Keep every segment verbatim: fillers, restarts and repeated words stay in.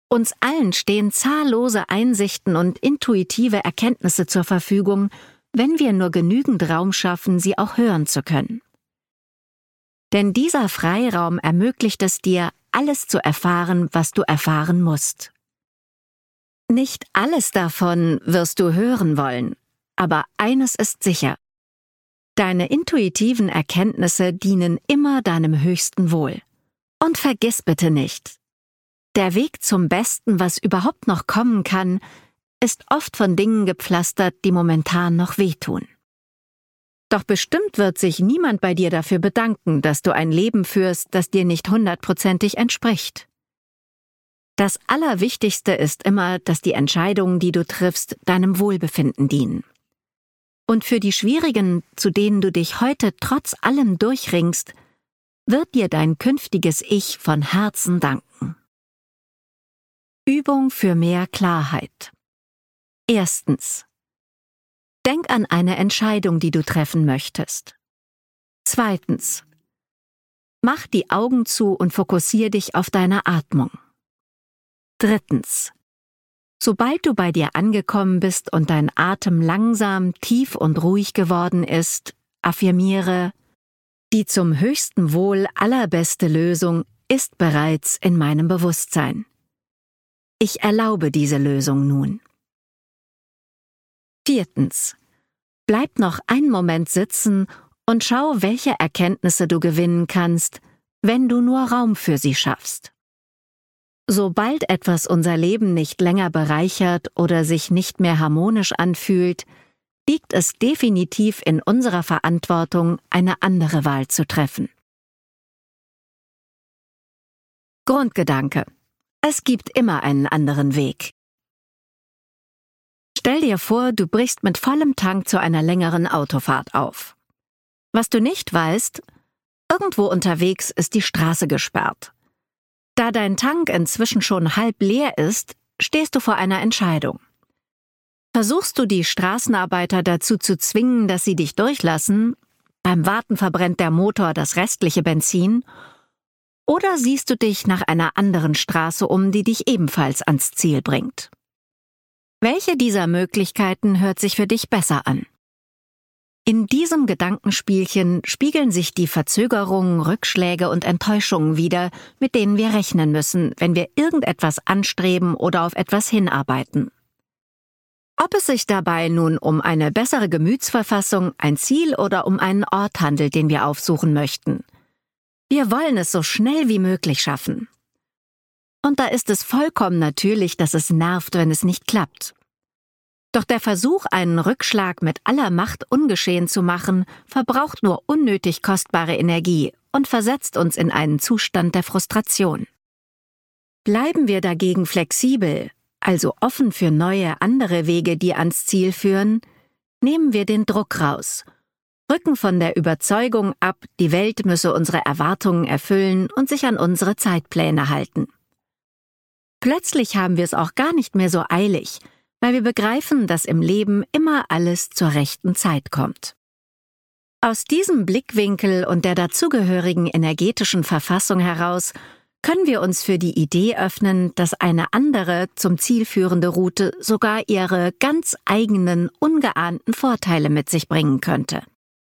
Uns allen stehen zahllose Einsichten und intuitive Erkenntnisse zur Verfügung, wenn wir nur genügend Raum schaffen, sie auch hören zu können. Denn dieser Freiraum ermöglicht es dir, alles zu erfahren, was du erfahren musst. Nicht alles davon wirst du hören wollen, aber eines ist sicher: Deine intuitiven Erkenntnisse dienen immer deinem höchsten Wohl. Und vergiss bitte nicht: Der Weg zum Besten, was überhaupt noch kommen kann, ist oft von Dingen gepflastert, die momentan noch wehtun. Doch bestimmt wird sich niemand bei dir dafür bedanken, dass du ein Leben führst, das dir nicht hundertprozentig entspricht. Das Allerwichtigste ist immer, dass die Entscheidungen, die du triffst, deinem Wohlbefinden dienen. Und für die schwierigen, zu denen du dich heute trotz allem durchringst, wird dir dein künftiges Ich von Herzen danken. Übung für mehr Klarheit. Erstens. Denk an eine Entscheidung, die du treffen möchtest. Zweitens. Mach die Augen zu und fokussiere dich auf deine Atmung. Drittens. Sobald du bei dir angekommen bist und dein Atem langsam, tief und ruhig geworden ist, affirmiere: Die zum höchsten Wohl allerbeste Lösung ist bereits in meinem Bewusstsein. Ich erlaube diese Lösung nun. Viertens. Bleib noch einen Moment sitzen und schau, welche Erkenntnisse du gewinnen kannst, wenn du nur Raum für sie schaffst. Sobald etwas unser Leben nicht länger bereichert oder sich nicht mehr harmonisch anfühlt, liegt es definitiv in unserer Verantwortung, eine andere Wahl zu treffen. Grundgedanke: Es gibt immer einen anderen Weg. Stell dir vor, du brichst mit vollem Tank zu einer längeren Autofahrt auf. Was du nicht weißt: Irgendwo unterwegs ist die Straße gesperrt. Da dein Tank inzwischen schon halb leer ist, stehst du vor einer Entscheidung. Versuchst du, die Straßenarbeiter dazu zu zwingen, dass sie dich durchlassen? Beim Warten verbrennt der Motor das restliche Benzin. Oder siehst du dich nach einer anderen Straße um, die dich ebenfalls ans Ziel bringt? Welche dieser Möglichkeiten hört sich für dich besser an? In diesem Gedankenspielchen spiegeln sich die Verzögerungen, Rückschläge und Enttäuschungen wider, mit denen wir rechnen müssen, wenn wir irgendetwas anstreben oder auf etwas hinarbeiten. Ob es sich dabei nun um eine bessere Gemütsverfassung, ein Ziel oder um einen Ort handelt, den wir aufsuchen möchten. Wir wollen es so schnell wie möglich schaffen. Und da ist es vollkommen natürlich, dass es nervt, wenn es nicht klappt. Doch der Versuch, einen Rückschlag mit aller Macht ungeschehen zu machen, verbraucht nur unnötig kostbare Energie und versetzt uns in einen Zustand der Frustration. Bleiben wir dagegen flexibel, also offen für neue, andere Wege, die ans Ziel führen, nehmen wir den Druck raus, rücken von der Überzeugung ab, die Welt müsse unsere Erwartungen erfüllen und sich an unsere Zeitpläne halten. Plötzlich haben wir es auch gar nicht mehr so eilig, weil wir begreifen, dass im Leben immer alles zur rechten Zeit kommt. Aus diesem Blickwinkel und der dazugehörigen energetischen Verfassung heraus können wir uns für die Idee öffnen, dass eine andere, zum Ziel führende Route sogar ihre ganz eigenen, ungeahnten Vorteile mit sich bringen könnte.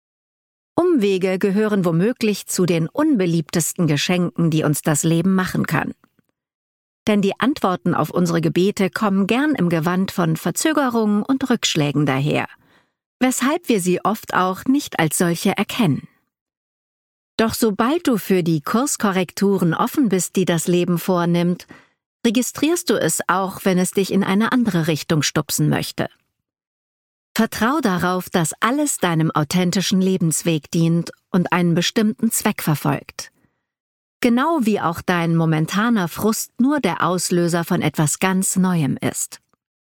Umwege gehören womöglich zu den unbeliebtesten Geschenken, die uns das Leben machen kann. Denn die Antworten auf unsere Gebete kommen gern im Gewand von Verzögerungen und Rückschlägen daher, weshalb wir sie oft auch nicht als solche erkennen. Doch sobald du für die Kurskorrekturen offen bist, die das Leben vornimmt, registrierst du es auch, wenn es dich in eine andere Richtung stupsen möchte. Vertrau darauf, dass alles deinem authentischen Lebensweg dient und einen bestimmten Zweck verfolgt. Genau wie auch dein momentaner Frust nur der Auslöser von etwas ganz Neuem ist.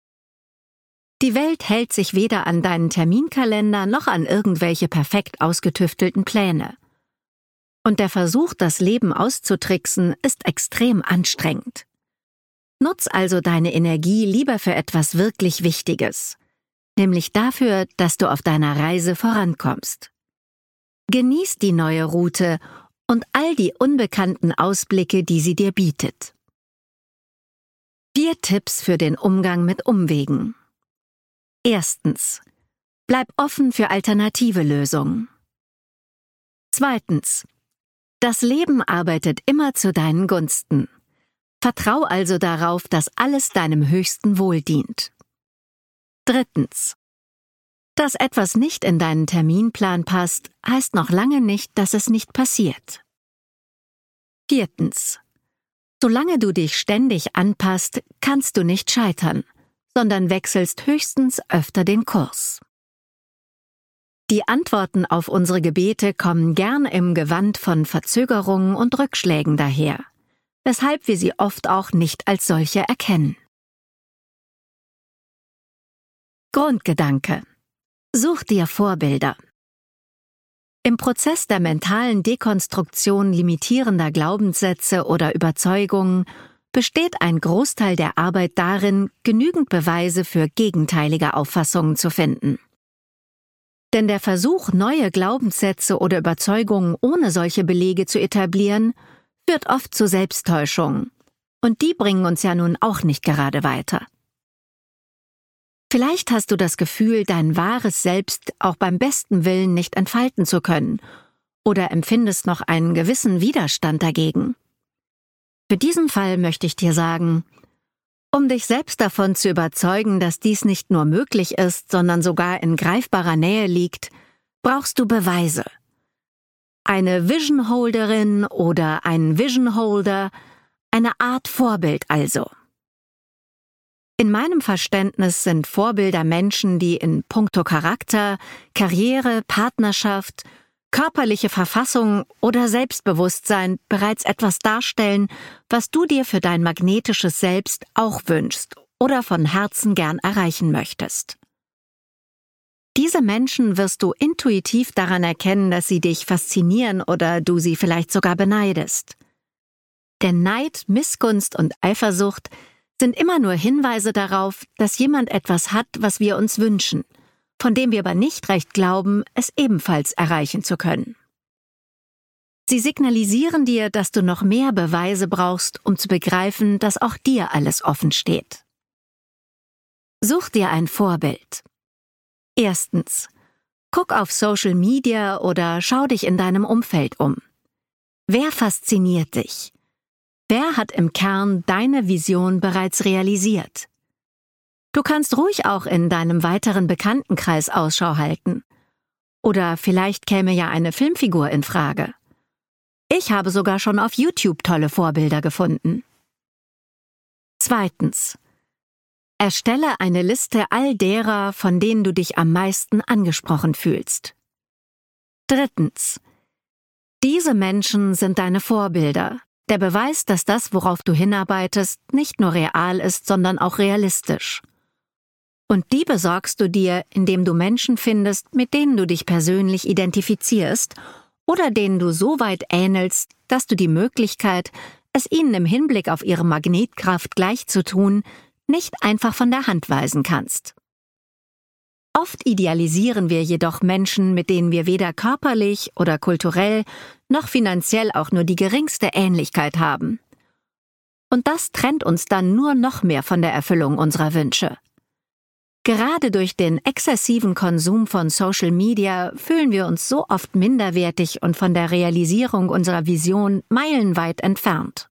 Die Welt hält sich weder an deinen Terminkalender noch an irgendwelche perfekt ausgetüftelten Pläne. Und der Versuch, das Leben auszutricksen, ist extrem anstrengend. Nutz also deine Energie lieber für etwas wirklich Wichtiges, nämlich dafür, dass du auf deiner Reise vorankommst. Genieß die neue Route und all die unbekannten Ausblicke, die sie dir bietet. Vier Tipps für den Umgang mit Umwegen. Erstens. Bleib offen für alternative Lösungen. Zweitens. Das Leben arbeitet immer zu deinen Gunsten. Vertrau also darauf, dass alles deinem höchsten Wohl dient. Drittens. Dass etwas nicht in deinen Terminplan passt, heißt noch lange nicht, dass es nicht passiert. Viertens. Solange du dich ständig anpasst, kannst du nicht scheitern, sondern wechselst höchstens öfter den Kurs. Die Antworten auf unsere Gebete kommen gern im Gewand von Verzögerungen und Rückschlägen daher, weshalb wir sie oft auch nicht als solche erkennen. Grundgedanke: Such dir Vorbilder. Im Prozess der mentalen Dekonstruktion limitierender Glaubenssätze oder Überzeugungen besteht ein Großteil der Arbeit darin, genügend Beweise für gegenteilige Auffassungen zu finden. Denn der Versuch, neue Glaubenssätze oder Überzeugungen ohne solche Belege zu etablieren, führt oft zu Selbsttäuschungen. Und die bringen uns ja nun auch nicht gerade weiter. Vielleicht hast du das Gefühl, dein wahres Selbst auch beim besten Willen nicht entfalten zu können oder empfindest noch einen gewissen Widerstand dagegen. Für diesen Fall möchte ich dir sagen: Um dich selbst davon zu überzeugen, dass dies nicht nur möglich ist, sondern sogar in greifbarer Nähe liegt, brauchst du Beweise. Eine Vision Holderin oder einen Vision Holder, eine Art Vorbild also. In meinem Verständnis sind Vorbilder Menschen, die in puncto Charakter, Karriere, Partnerschaft, körperliche Verfassung oder Selbstbewusstsein bereits etwas darstellen, was du dir für dein magnetisches Selbst auch wünschst oder von Herzen gern erreichen möchtest. Diese Menschen wirst du intuitiv daran erkennen, dass sie dich faszinieren oder du sie vielleicht sogar beneidest. Denn Neid, Missgunst und Eifersucht sind immer nur Hinweise darauf, dass jemand etwas hat, was wir uns wünschen, von dem wir aber nicht recht glauben, es ebenfalls erreichen zu können. Sie signalisieren dir, dass du noch mehr Beweise brauchst, um zu begreifen, dass auch dir alles offen steht. Such dir ein Vorbild. Erstens. Guck auf Social Media oder schau dich in deinem Umfeld um. Wer fasziniert dich? Wer hat im Kern deine Vision bereits realisiert? Du kannst ruhig auch in deinem weiteren Bekanntenkreis Ausschau halten. Oder vielleicht käme ja eine Filmfigur in Frage. Ich habe sogar schon auf YouTube tolle Vorbilder gefunden. Zweitens. Erstelle eine Liste all derer, von denen du dich am meisten angesprochen fühlst. Drittens. Diese Menschen sind deine Vorbilder. Der Beweis, dass das, worauf du hinarbeitest, nicht nur real ist, sondern auch realistisch. Und die besorgst du dir, indem du Menschen findest, mit denen du dich persönlich identifizierst oder denen du so weit ähnelst, dass du die Möglichkeit, es ihnen im Hinblick auf ihre Magnetkraft gleich zu tun, nicht einfach von der Hand weisen kannst. Oft idealisieren wir jedoch Menschen, mit denen wir weder körperlich oder kulturell noch finanziell auch nur die geringste Ähnlichkeit haben. Und das trennt uns dann nur noch mehr von der Erfüllung unserer Wünsche. Gerade durch den exzessiven Konsum von Social Media fühlen wir uns so oft minderwertig und von der Realisierung unserer Vision meilenweit entfernt.